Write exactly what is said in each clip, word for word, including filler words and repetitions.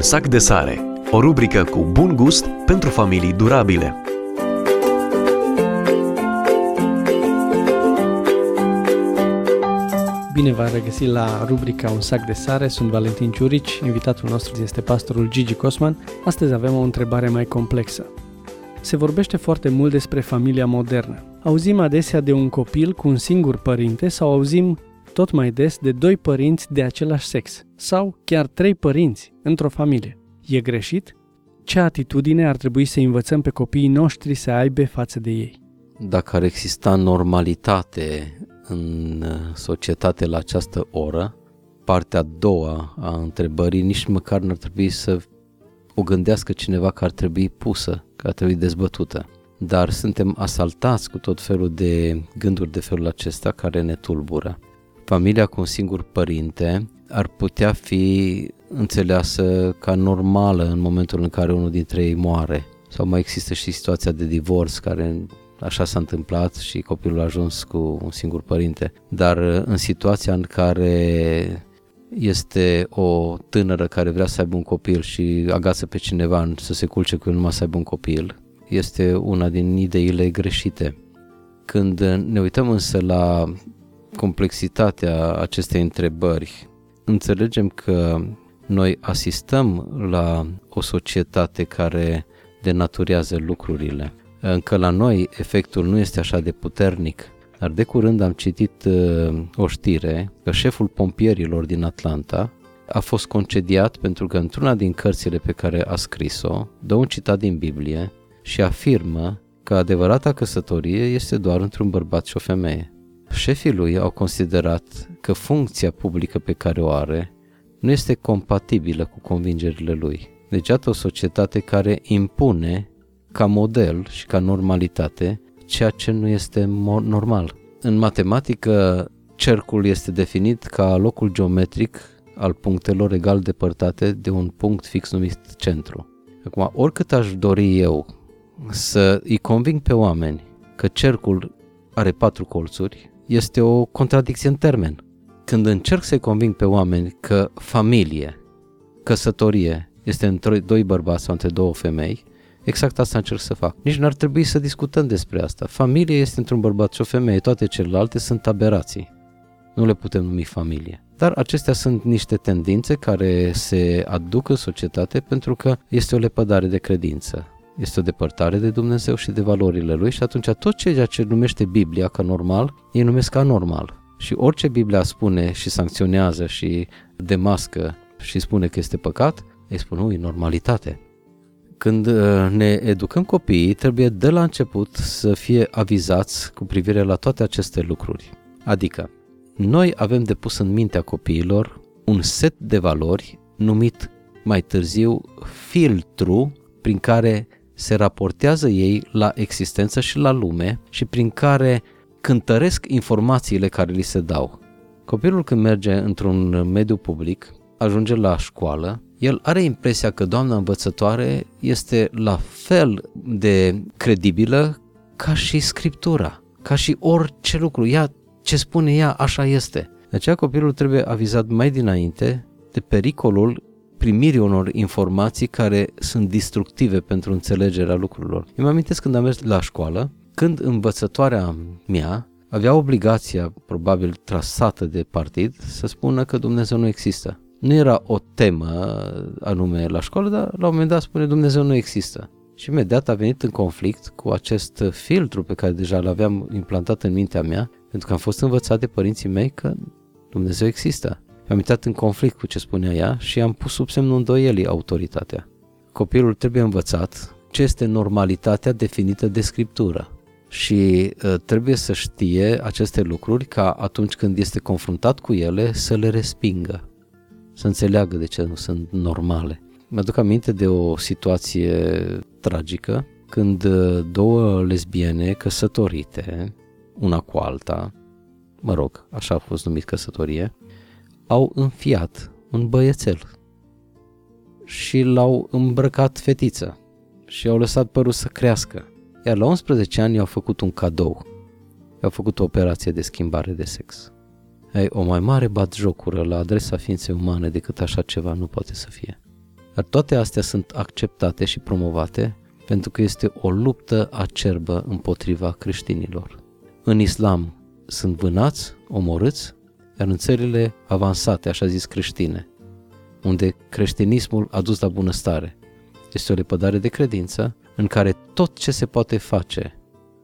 sac de sare, o rubrică cu bun gust pentru familii durabile. Bine v-am regăsit la rubrica Un sac de sare, sunt Valentin Ciurici, invitatul nostru este pastorul Gigi Cosman. Astăzi avem o întrebare mai complexă. Se vorbește foarte mult despre familia modernă. Auzim adesea de un copil cu un singur părinte sau auzim tot mai des de doi părinți de același sex sau chiar trei părinți într-o familie. E greșit? Ce atitudine ar trebui să învățăm pe copiii noștri să aibă față de ei? Dacă ar exista normalitate în societate la această oră, partea a doua a întrebării nici măcar n-ar trebui să o gândească cineva că ar trebui pusă, că ar trebui dezbătută. Dar suntem asaltați cu tot felul de gânduri de felul acesta care ne tulbură. Familia cu un singur părinte ar putea fi înțeleasă ca normală în momentul în care unul dintre ei moare. Sau mai există și situația de divorț care așa s-a întâmplat și copilul a ajuns cu un singur părinte. Dar în situația în care este o tânără care vrea să aibă un copil și agață pe cineva să se culce cu el numai să aibă un copil, este una din ideile greșite. Când ne uităm însă la complexitatea acestei întrebări, înțelegem că noi asistăm la o societate care denaturează lucrurile. Încă la noi efectul nu este așa de puternic, dar de curând am citit uh, o știre că șeful pompierilor din Atlanta a fost concediat pentru că într-una din cărțile pe care a scris-o dă un citat din Biblie și afirmă că adevărata căsătorie este doar între un bărbat și o femeie. Șefii lui au considerat că funcția publică pe care o are nu este compatibilă cu convingerile lui. Deci iată o societate care impune ca model și ca normalitate ceea ce nu este normal. În matematică, cercul este definit ca locul geometric al punctelor egal depărtate de un punct fix numit centru. Acum, oricât aș dori eu să îi conving pe oameni că cercul are patru colțuri, este o contradicție în termen. Când încerc să-i conving pe oameni că familie, căsătorie, este între doi bărbați sau între două femei, exact asta încerc să fac. Nici n-ar trebui să discutăm despre asta. Familie este între un bărbat și o femeie, toate celelalte sunt aberații. Nu le putem numi familie. Dar acestea sunt niște tendințe care se aduc în societate pentru că este o lepădare de credință. Este o depărtare de Dumnezeu și de valorile Lui și atunci tot ceea ce numește Biblia ca normal, ei numesc ca anormal. Și orice Biblia spune și sancționează și demască și spune că este păcat, ei spun, nu, e normalitate. Când ne educăm copiii, trebuie de la început să fie avizați cu privire la toate aceste lucruri. Adică, noi avem de pus în mintea copiilor un set de valori numit mai târziu filtru prin care se raportează ei la existență și la lume și prin care cântăresc informațiile care li se dau. Copilul când merge într-un mediu public, ajunge la școală, el are impresia că doamna învățătoare este la fel de credibilă ca și Scriptura, ca și orice lucru. Ea, ce spune ea, așa este. De aceea copilul trebuie avizat mai dinainte de pericolul primirii unor informații care sunt destructive pentru înțelegerea lucrurilor. Eu mă amintesc când am mers la școală, când învățătoarea mea avea obligația, probabil trasată de partid, să spună că Dumnezeu nu există. Nu era o temă anume la școală, dar la un moment dat spune Dumnezeu nu există. Și imediat a venit în conflict cu acest filtru pe care deja l-aveam implantat în mintea mea, pentru că am fost învățat de părinții mei că Dumnezeu există. Am intrat în conflict cu ce spunea ea și am pus sub semnul îndoielii autoritatea. Copilul trebuie învățat ce este normalitatea definită de Scriptură și uh, trebuie să știe aceste lucruri ca atunci când este confruntat cu ele să le respingă, să înțeleagă de ce nu sunt normale. Mi-aduc aminte de o situație tragică când uh, două lesbiene căsătorite, una cu alta, mă rog, așa a fost numit căsătorie, au înfiat un băiețel și l-au îmbrăcat fetiță și au lăsat părul să crească. Iar la unsprezece ani i-au făcut un cadou. I-au făcut o operație de schimbare de sex. Ei, o mai mare batjocură la adresa ființei umane decât așa ceva nu poate să fie. Dar toate astea sunt acceptate și promovate pentru că este o luptă acerbă împotriva creștinilor. În islam sunt vânați, omorâți, iar în țările avansate, așa zis creștine, unde creștinismul a dus la bunăstare, este o lepădare de credință în care tot ce se poate face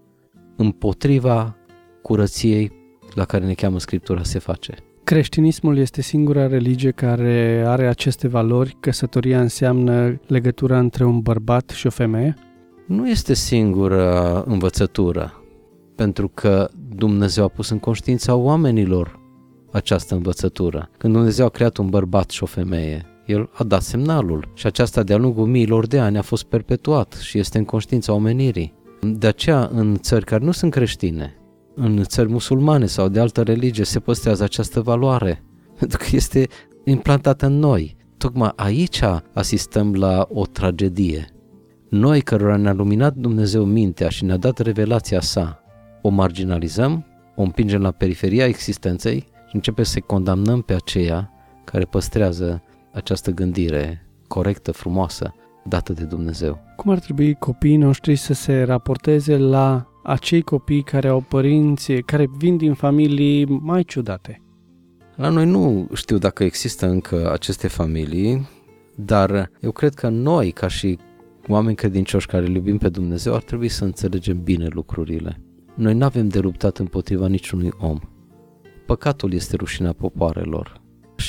împotriva curăției la care ne cheamă Scriptura se face. Creștinismul este singura religie care are aceste valori. Căsătoria înseamnă legătura între un bărbat și o femeie? Nu este singura învățătură, pentru că Dumnezeu a pus în conștiința oamenilor această învățătură. Când Dumnezeu a creat un bărbat și o femeie, El a dat semnalul și aceasta de-a lungul miilor de ani a fost perpetuat și este în conștiința omenirii. De aceea, în țări care nu sunt creștine, în țări musulmane sau de altă religie, se păstrează această valoare, pentru că este implantată în noi. Tocmai aici asistăm la o tragedie. Noi, cărora ne-a luminat Dumnezeu mintea și ne-a dat revelația sa, o marginalizăm, o împingem la periferia existenței și începem să condamnăm pe aceia care păstrează această gândire corectă, frumoasă, dată de Dumnezeu. Cum ar trebui copiii noștri să se raporteze la acei copii care au părinți care vin din familii mai ciudate? La noi nu știu dacă există încă aceste familii, dar eu cred că noi, ca și oameni credincioși care îl iubim pe Dumnezeu, ar trebui să înțelegem bine lucrurile. Noi nu avem de luptat împotriva niciunui om. Păcatul este rușinea popoarelor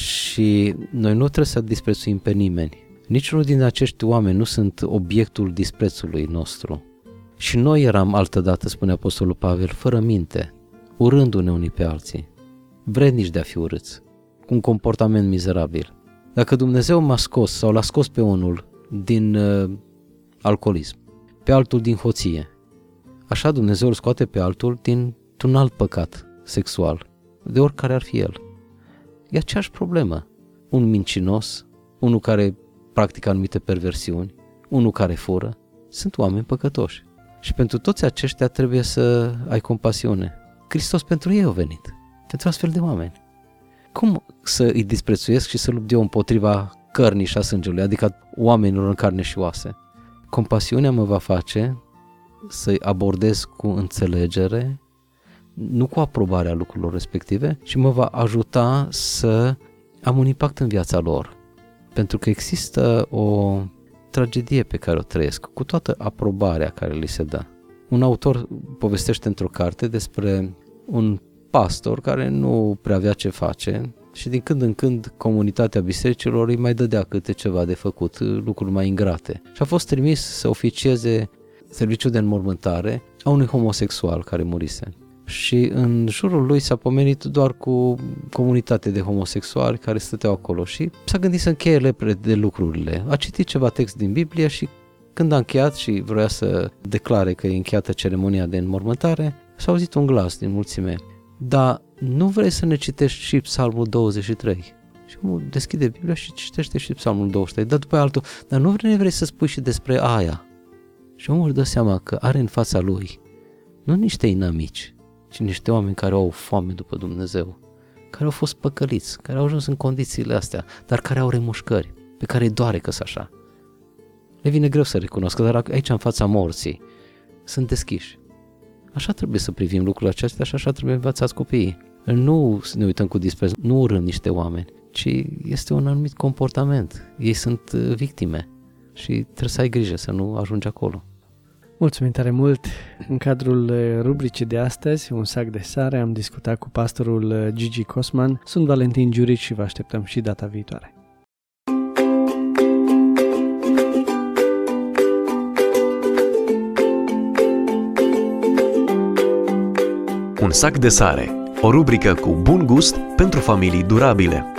și noi nu trebuie să disprețuim pe nimeni. Niciunul din acești oameni nu sunt obiectul disprețului nostru. Și noi eram altădată, spune Apostolul Pavel, fără minte, urându-ne unii pe alții, vrednici de a fi urâți, cu un comportament mizerabil. Dacă Dumnezeu m-a scos sau l-a scos pe unul din uh, alcoolism, pe altul din hoție, așa Dumnezeu îl scoate pe altul dintr-un alt păcat sexual, de oricare ar fi el. E aceeași problemă. Un mincinos, unul care practică anumite perversiuni, unul care fură, sunt oameni păcătoși. Și pentru toți aceștia trebuie să ai compasiune. Hristos pentru ei a venit, pentru astfel de oameni. Cum să îi disprețuiesc și să lupt eu împotriva cărnii și a sângelui, adică oamenilor în carne și oase? Compasiunea mă va face să-i abordez cu înțelegere, nu cu aprobarea lucrurilor respective, și mă va ajuta să am un impact în viața lor. Pentru că există o tragedie pe care o trăiesc, cu toată aprobarea care li se dă. Un autor povestește într-o carte despre un pastor care nu prea avea ce face și din când în când comunitatea bisericilor îi mai dădea câte ceva de făcut, lucruri mai ingrate. Și a fost trimis să oficieze serviciul de înmormântare a unui homosexual care murise. Și în jurul lui s-a pomenit doar cu comunitate de homosexuali care stăteau acolo și s-a gândit să încheie repede lucrurile. A citit ceva text din Biblie și când a încheiat și vrea să declare că e încheiată ceremonia de înmormântare, s-a auzit un glas din mulțime. Dar nu vrei să ne citești și Psalmul douăzeci și trei? Și omul deschide Biblia și citește și Psalmul douăzeci și trei, dar după altul, dar nu vrei, vrei să spui și despre aia? Și omul își dă seama că are în fața lui nu niște inamici, ci niște oameni care au foame după Dumnezeu, care au fost păcăliți, care au ajuns în condițiile astea, dar care au remușcări, pe care îi doare că-s așa. Le vine greu să recunoască, dar aici în fața morții sunt deschiși. Așa trebuie să privim lucrurile acestea și așa trebuie învățați copiii. Nu să ne uităm cu dispreț, nu urâm niște oameni, ci este un anumit comportament. Ei sunt victime și trebuie să ai grijă să nu ajungi acolo. Mulțumim tare mult! În cadrul rubricii de astăzi, Un sac de sare, am discutat cu pastorul Gigi Cosman. Sunt Valentin Giurici și vă așteptăm și data viitoare. Un sac de sare, o rubrică cu bun gust pentru familii durabile.